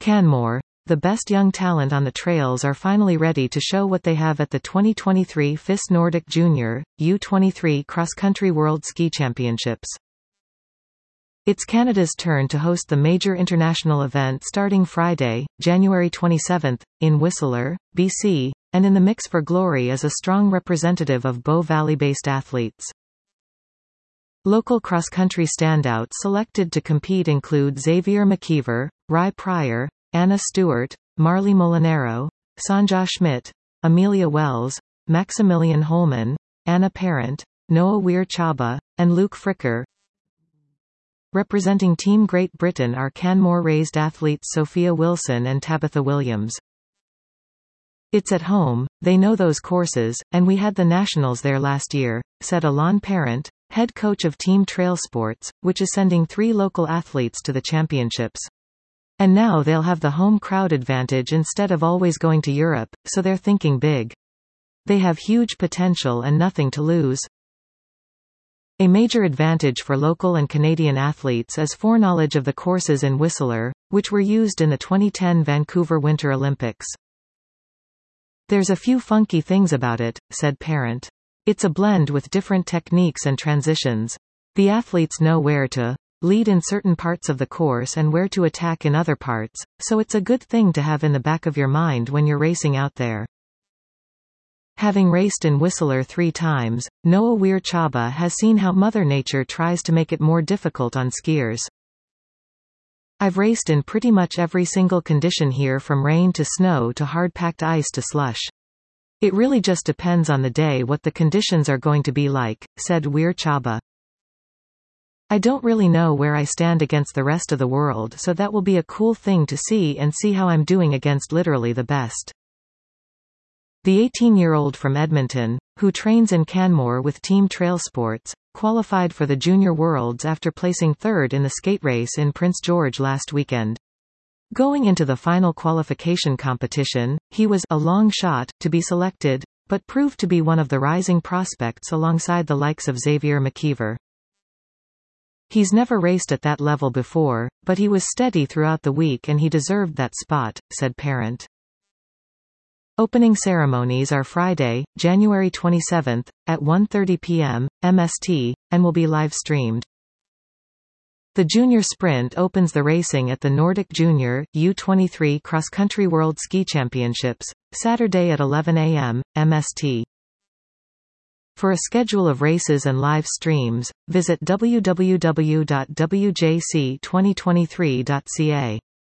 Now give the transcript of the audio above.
Canmore. The best young talent on the trails are finally ready to show what they have at the 2023 FIS Nordic Junior, U23 Cross-Country World Ski Championships. It's Canada's turn to host the major international event starting Friday, January 27, in Whistler, BC, and in the mix for glory is a strong representative of Bow Valley-based athletes. Local cross-country standouts selected to compete include Xavier McKeever, Rye Pryor, Anna Stewart, Marley Molinaro, Sanja Schmidt, Amelia Wells, Maximilian Holman, Anna Parent, Noah Weir Chaba, and Luke Fricker. Representing Team Great Britain are Canmore-raised athletes Sophia Wilson and Tabitha Williams. It's at home, they know those courses, and we had the nationals there last year, said Alon Parent, head coach of Team Trail Sports, which is sending 3 local athletes to the championships. And now they'll have the home crowd advantage instead of always going to Europe, so they're thinking big. They have huge potential and nothing to lose. A major advantage for local and Canadian athletes is foreknowledge of the courses in Whistler, which were used in the 2010 Vancouver Winter Olympics. There's a few funky things about it, said Parent. It's a blend with different techniques and transitions. The athletes know where to lead in certain parts of the course and where to attack in other parts, so it's a good thing to have in the back of your mind when you're racing out there. Having raced in Whistler 3 times, Noah Weir Chaba has seen how Mother Nature tries to make it more difficult on skiers. I've raced in pretty much every single condition here, from rain to snow to hard-packed ice to slush. It really just depends on the day what the conditions are going to be like, said Weir Chaba. I don't really know where I stand against the rest of the world, so that will be a cool thing to see and see how I'm doing against literally the best. The 18-year-old from Edmonton, who trains in Canmore with Team Trail Sports, qualified for the Junior Worlds after placing 3rd in the skate race in Prince George last weekend. Going into the final qualification competition, he was a long shot to be selected, but proved to be one of the rising prospects alongside the likes of Xavier McKeever. He's never raced at that level before, but he was steady throughout the week and he deserved that spot, said Parent. Opening ceremonies are Friday, January 27, at 1:30 p.m. MST, and will be live-streamed. The Junior Sprint opens the racing at the Nordic Junior, U23 Cross-Country World Ski Championships, Saturday at 11 a.m. MST. For a schedule of races and live streams, visit www.wjc2023.ca.